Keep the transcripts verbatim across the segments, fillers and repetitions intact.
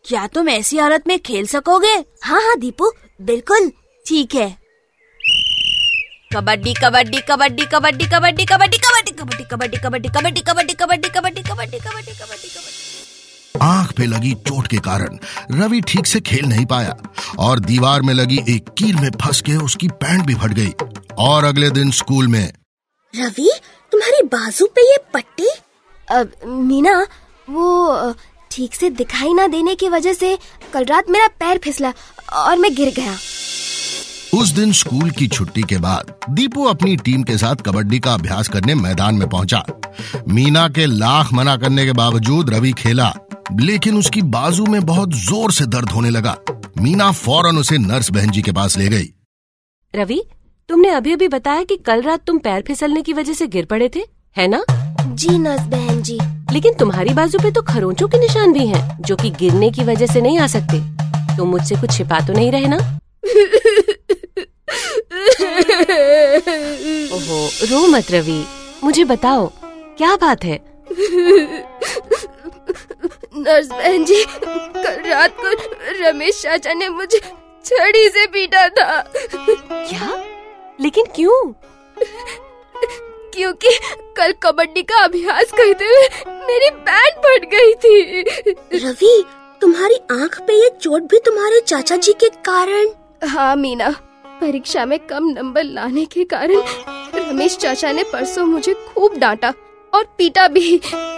क्या तुम ऐसी हालत में खेल सकोगे? हाँ हाँ दीपू, बिल्कुल। ठीक है। कबड्डी कबड्डी कबड्डी कबड्डी कबड्डी कबड्डी कबड्डी कबड्डी कबड्डी कबड्डी कबड्डी कबड्डी कबड्डी कबड्डी कबड्डी कबड्डी कबड्डी कबड्डी। आंख पे लगी चोट के कारण रवि ठीक से खेल नहीं पाया और दीवार में लगी एक कील में फंस के उसकी पैंट भी फट गई। और अगले दिन स्कूल में, रवि, तुम्हारी बाजू पे ये पट्टी? अब मीना, वो ठीक से दिखाई ना देने की वजह से कल रात मेरा पैर फिसला और मैं गिर गया। उस दिन स्कूल की छुट्टी के बाद दीपू अपनी टीम के साथ कबड्डी का अभ्यास करने मैदान में पहुंचा। मीना के लाख मना करने के बावजूद रवि खेला, लेकिन उसकी बाजू में बहुत जोर से दर्द होने लगा। मीना फौरन उसे नर्स बहन जी के पास ले गई। रवि, तुमने अभी अभी बताया कि कल रात तुम पैर फिसलने की वजह से गिर पड़े थे, है ना? जी नर्स बहन जी। लेकिन तुम्हारी बाजू पे तो खरोंचों के निशान भी हैं, जो कि गिरने की वजह से नहीं आ सकते। तुम मुझसे कुछ छिपा तो नहीं रहे ना? ओहो, रो मत रवि, मुझे बताओ क्या बात है? नर्स बहन जी, कल रात को रमेश चाचा ने मुझे छड़ी से पीटा था। क्या? लेकिन क्यों? क्योंकि कल कबड्डी का अभ्यास करते हुए मेरी पैंट फट गई थी। रवि, तुम्हारी आंख पे ये चोट भी तुम्हारे चाचा जी के कारण? हाँ मीना, परीक्षा में कम नंबर लाने के कारण रमेश चाचा ने परसों मुझे खूब डांटा और पीटा भी।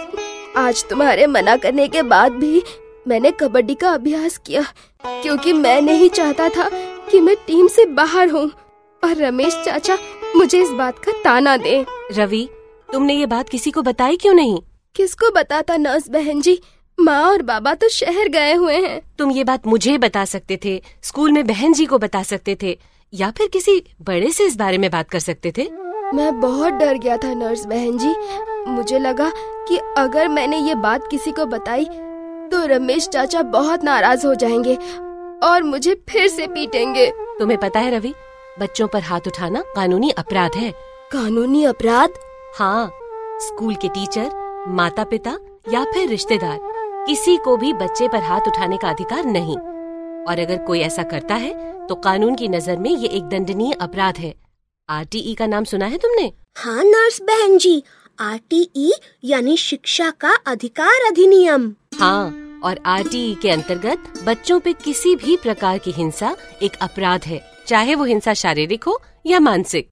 आज तुम्हारे मना करने के बाद भी मैंने कबड्डी का अभ्यास किया, क्योंकि मैं नहीं चाहता था कि मैं टीम से बाहर हूँ और रमेश चाचा मुझे इस बात का ताना दे। रवि, तुमने ये बात किसी को बताई क्यों नहीं? किसको बताता नर्स बहन जी, माँ और बाबा तो शहर गए हुए हैं। तुम ये बात मुझे बता सकते थे, स्कूल में बहन जी को बता सकते थे, या फिर किसी बड़े से इस बारे में बात कर सकते थे। मैं बहुत डर गया था नर्स बहन जी। मुझे लगा कि अगर मैंने ये बात किसी को बताई तो रमेश चाचा बहुत नाराज हो जाएंगे और मुझे फिर से पीटेंगे। तुम्हें पता है रवि, बच्चों पर हाथ उठाना कानूनी अपराध है। कानूनी अपराध? हाँ, स्कूल के टीचर, माता पिता या फिर रिश्तेदार, किसी को भी बच्चे पर हाथ उठाने का अधिकार नहीं। और अगर कोई ऐसा करता है तो कानून की नजर में ये एक दंडनीय अपराध है। आर टी ई का नाम सुना है तुमने? हाँ नर्स बहन जी, आर टी ई यानी शिक्षा का अधिकार अधिनियम। हाँ, और आर टी ई के अंतर्गत बच्चों पे किसी भी प्रकार की हिंसा एक अपराध है, चाहे वो हिंसा शारीरिक हो या मानसिक।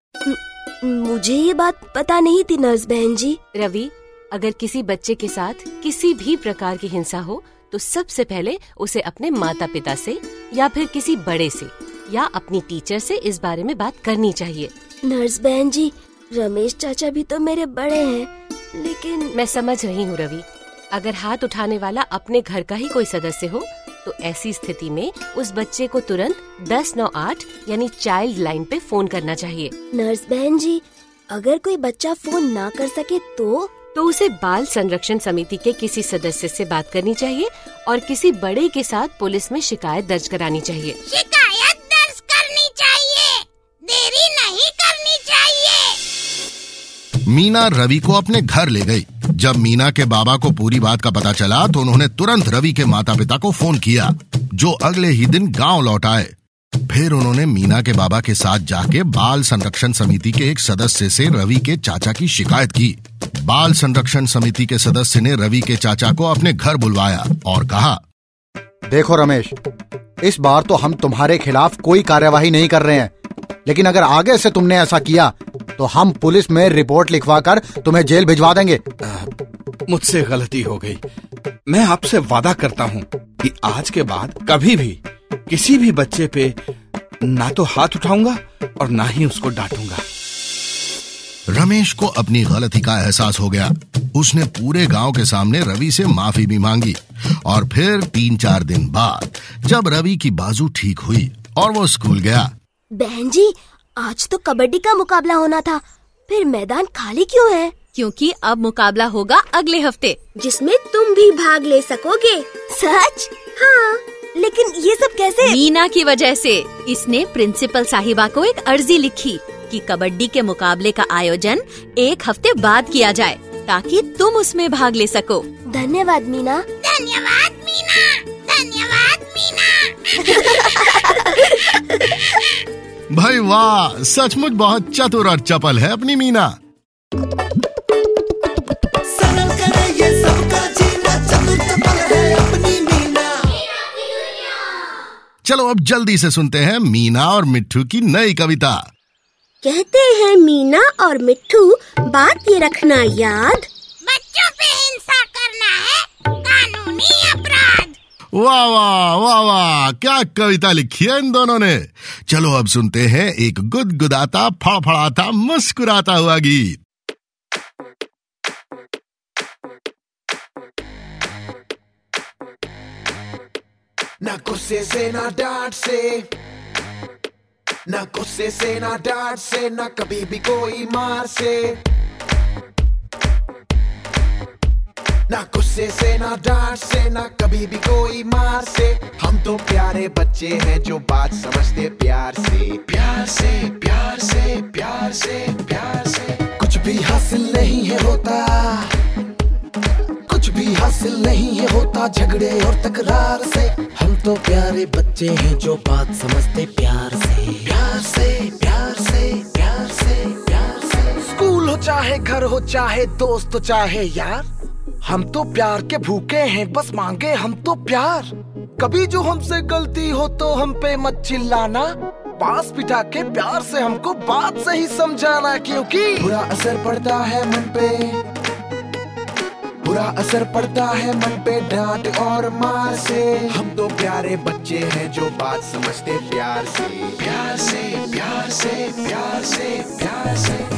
मुझे ये बात पता नहीं थी नर्स बहन जी। रवि, अगर किसी बच्चे के साथ किसी भी प्रकार की हिंसा हो तो सबसे पहले उसे अपने माता पिता से या फिर किसी बड़े से या अपनी टीचर से इस बारे में बात करनी चाहिए। नर्स बहन जी, रमेश चाचा भी तो मेरे बड़े हैं, लेकिन मैं समझ रही हूँ रवि, अगर हाथ उठाने वाला अपने घर का ही कोई सदस्य हो तो ऐसी स्थिति में उस बच्चे को तुरंत दस नौ आठ यानी चाइल्ड लाइन पे फोन करना चाहिए। नर्स बहन जी, अगर कोई बच्चा फोन ना कर सके तो तो उसे बाल संरक्षण समिति के किसी सदस्य से बात करनी चाहिए और किसी बड़े के साथ पुलिस में शिकायत दर्ज करानी चाहिए। शिकायत दर्ज करनी चाहिए, देरी नहीं करनी चाहिए। मीना रवि को अपने घर ले गई। जब मीना के बाबा को पूरी बात का पता चला तो उन्होंने तुरंत रवि के माता पिता को फोन किया, जो अगले ही दिन गांव लौट आए। फिर उन्होंने मीना के बाबा के साथ जाके बाल संरक्षण समिति के एक सदस्य से रवि के चाचा की शिकायत की। बाल संरक्षण समिति के सदस्य ने रवि के चाचा को अपने घर बुलवाया और कहा, देखो रमेश, इस बार तो हम तुम्हारे खिलाफ कोई कार्यवाही नहीं कर रहे हैं, लेकिन अगर आगे से तुमने ऐसा किया तो हम पुलिस में रिपोर्ट लिखवाकर तुम्हें जेल भिजवा देंगे। मुझसे गलती हो गई। मैं आपसे वादा करता हूँ कि आज के बाद कभी भी किसी भी बच्चे पे ना तो हाथ उठाऊंगा और ना ही उसको डांटूंगा। रमेश को अपनी गलती का एहसास हो गया। उसने पूरे गांव के सामने रवि से माफी भी मांगी और फिर तीन चार दिन बाद जब रवि की बाजू ठीक हुई और वो स्कूल गया। बहन जी, आज तो कबड्डी का मुकाबला होना था, फिर मैदान खाली क्यों है? क्योंकि अब मुकाबला होगा अगले हफ्ते, जिसमें तुम भी भाग ले सकोगे। सच? हाँ, लेकिन ये सब कैसे? मीना की वजह से। इसने प्रिंसिपल साहिबा को एक अर्जी लिखी कि कबड्डी के मुकाबले का आयोजन एक हफ्ते बाद किया जाए ताकि तुम उसमें भाग ले सको। धन्यवाद मीना। धन्यवाद मीना, धन्यवाद। भाई वाह, सचमुच बहुत चतुर और चपल है अपनी मीना। सरल करे ये सबका जीना, चतुर चपल है अपनी मीना। चलो अब जल्दी से सुनते हैं मीना और मिट्ठू की नई कविता। कहते हैं मीना और मिट्ठू, बात ये रखना याद, बच्चों पे हिंसा करना है कानूनी अपराध। वाह वाह वाह वाह, क्या कविता लिखी है इन दोनों ने। चलो अब सुनते हैं एक गुदगुदाता फड़फड़ाता मुस्कुराता हुआ गीत। ना गुस्से से ना डांट से, ना गुस्से से ना डांट से, ना कभी भी कोई मार से। ना गुस्से से ना डांट से, ना कभी भी कोई मार से। हम तो प्यारे बच्चे हैं जो बात समझते प्यार से, प्यार से प्यार से प्यार से प्यार से। कुछ भी हासिल नहीं है होता, कुछ भी हासिल नहीं है होता झगड़े और तकरार से। हम तो प्यारे बच्चे हैं जो बात समझते प्यार से, प्यार से प्यार से प्यार से प्यार से। स्कूल हो चाहे घर हो चाहे दोस्त हो चाहे यार, हम तो प्यार के भूखे हैं, बस मांगे हम तो प्यार। कभी जो हमसे गलती हो तो हम पे मत चिल्लाना, पास बिठा के प्यार से हमको बात सही समझाना। क्योंकि बुरा असर पड़ता है मन पे, बुरा असर पड़ता है मन पे डांट और मार से। हम तो प्यारे बच्चे हैं जो बात समझते प्यार से, प्यार से प्यार से प्यार से प्यार से।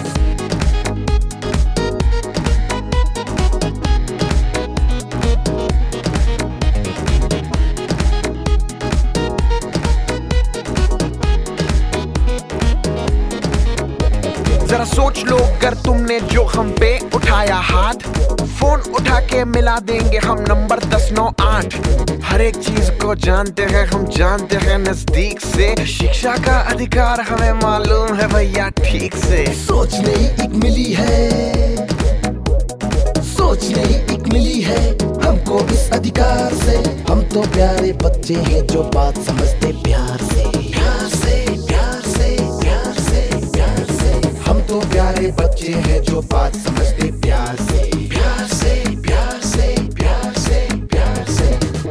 जरा सोच लो अगर तुमने जो हम पे उठाया हाथ, फोन उठा के मिला देंगे हम नंबर दस नौ आठ। हर एक चीज को जानते हैं हम, जानते हैं नजदीक से। शिक्षा का अधिकार हमें मालूम है भैया ठीक से। सोच नहीं एक मिली है, सोच नहीं एक मिली है हमको इस अधिकार से। हम तो प्यारे बच्चे हैं जो बात समझते प्यार से, प्यार से प्यार से प्यार से प्यार से। हम तो प्यारे बच्चे हैं जो बात समझते प्यार से, प्यार से प्यार से प्यार से प्यार से।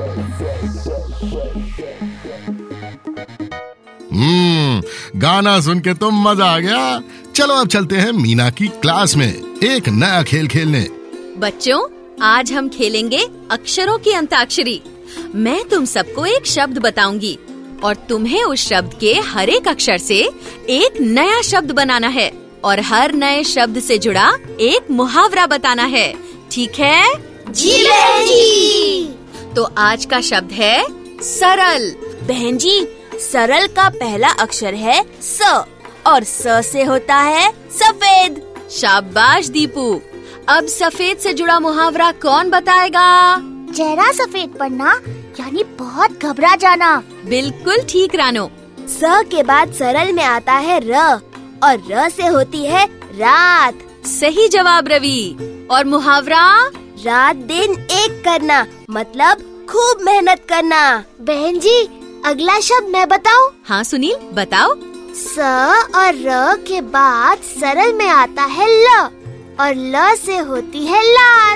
हम्म, गाना सुन के तो मजा आ गया। चलो अब चलते हैं मीना की क्लास में एक नया खेल खेलने। बच्चों, आज हम खेलेंगे अक्षरों की अंताक्षरी। मैं तुम सबको एक शब्द बताऊंगी और तुम्हें उस शब्द के हर एक अक्षर से एक नया शब्द बनाना है और हर नए शब्द से जुड़ा एक मुहावरा बताना है। ठीक है? जी बहन जी। तो आज का शब्द है सरल। बहन जी, सरल का पहला अक्षर है स और स से होता है सफेद। शाबाश दीपू। अब सफेद से जुड़ा मुहावरा कौन बताएगा? चेहरा सफेद पड़ना यानी बहुत घबरा जाना। बिल्कुल ठीक रानो। स के बाद सरल में आता है र और र से होती है रात। सही जवाब रवि। और मुहावरा? रात दिन एक करना, मतलब खूब मेहनत करना। बहन जी, अगला शब्द मैं बताऊं? हाँ सुनील, बताओ। स और र के बाद सरल में आता है ल और ल से होती है लार।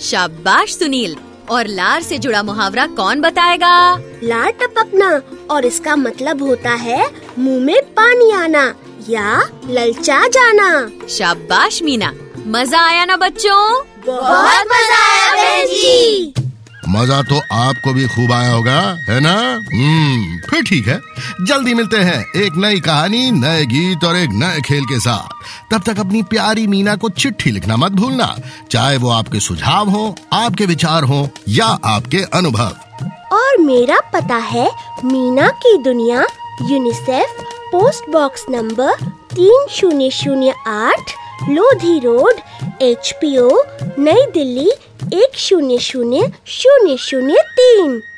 शाबाश सुनील। और लार से जुड़ा मुहावरा कौन बताएगा? लार टपकना और इसका मतलब होता है मुंह में पानी आना या ललचा जाना। शाबाश मीना। मजा आया ना बच्चों? बहुत मजा आया बहन जी। मजा तो आपको भी खूब आया होगा, है ना? हम्म, फिर ठीक है, जल्दी मिलते हैं एक नई कहानी, नए गीत और एक नए खेल के साथ। तब तक अपनी प्यारी मीना को चिट्ठी लिखना मत भूलना, चाहे वो आपके सुझाव हो, आपके विचार हो या आपके अनुभव। और मेरा पता है मीना की दुनिया, यूनिसेफ, पोस्ट बॉक्स नंबर तीन शून्य शून्य आठ, Lodhi road, H P O, नई दिल्ली एक शून्य शून्य शून्य शून्य तीन।